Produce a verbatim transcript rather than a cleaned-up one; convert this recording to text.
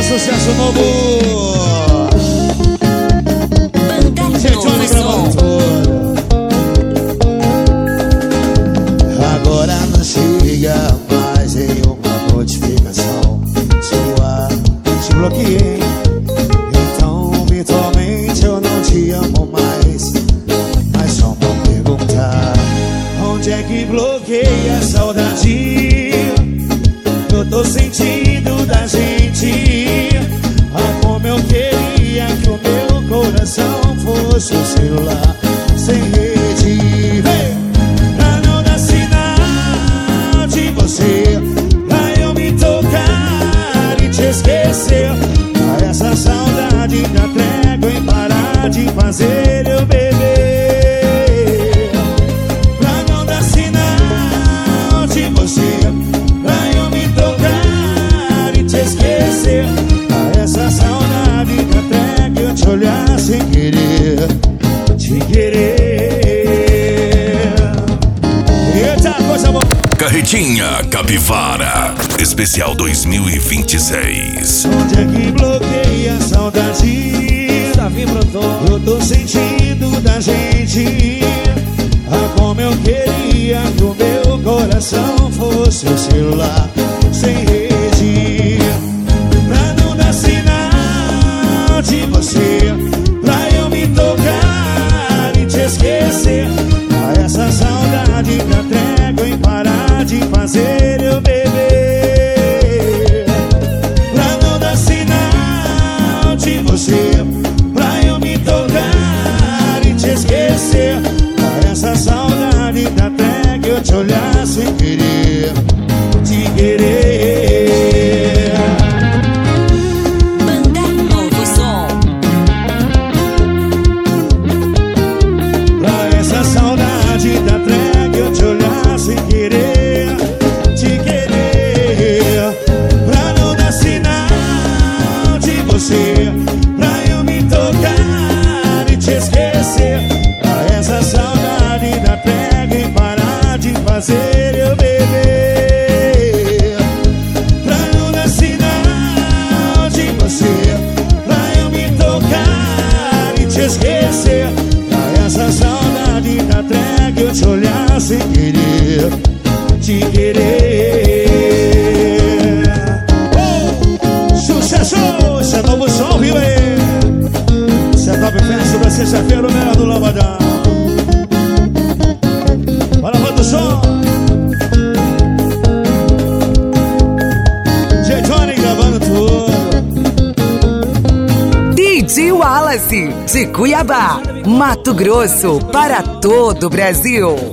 sucesso novo. Gente, olha gravando tudo. Agora não chega mais em uma notificação sua. Te bloqueei, então virtualmente eu não te amo mais. Mas só pra perguntar, onde é que bloqueia a saudade? Eu tô sentindo da gente. Ah, como eu queria que o meu coração fosse um celular sem rede, hey! Pra não dar sinal de você, pra eu me tocar e te esquecer. A essa saudade da trégua em parar de fazer eu beber. Pra não dar sinal de você, pra eu me tocar e te esquecer. A essa saudade da trégua eu te olhar sem querer, te querer. Eita, coisa boa. Carretinha Capivara Especial dois mil e vinte e seis. Onde é que bloqueia a saudade? Davi brotou. Eu tô sentindo da gente. Ah, como eu queria que o meu coração fosse o celular sem rede. Pra não dar sinal de você, pra eu me tocar e te esquecer. A essa saudade da trégua em parar de fazer eu beber. Pra não dar sinal de você, pra eu me tocar e te esquecer. A essa saudade da trégua eu te olhar sem querer, te querer. Banda Novo Som. Pra essa saudade da trégua eu te olhar sem querer, te querer. Pra não dar sinal de você, pra eu me tocar e te esquecer. Pra essa saudade da trégua em parar de fazer eu beber. Pra não dar sinal de você, pra eu me tocar e te esquecer. Pra essa saudade da trégua eu te olhar sem querer, te querer. Oh, sucesso! Isso é novo som, viu aí? Isso é top festa da sexta-feira, o melhor do Lambadão. Bora, bota o som. J. Johnny gravando tudo. D J Wallace, de Cuiabá, Mato Grosso, para todo o Brasil.